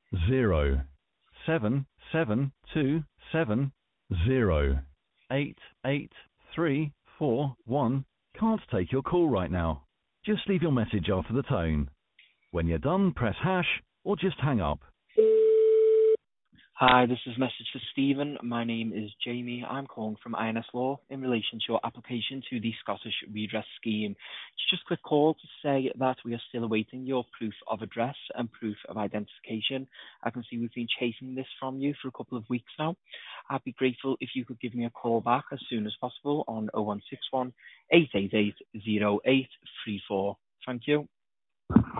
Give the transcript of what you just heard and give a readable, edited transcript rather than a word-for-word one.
07727088341 can't take your call right now. Just leave your message after the tone. When you're done, press hash or just hang up. Hi, this is a message for Stephen. My name is Jamie. I'm calling from INS Law in relation to your application to the Scottish Redress Scheme. It's just a quick call to say that we are still awaiting your proof of address and proof of identification. I can see we've been chasing this from you for a couple of weeks now. I'd be grateful if you could give me a call back as soon as possible on 0161 888 0834. Thank you.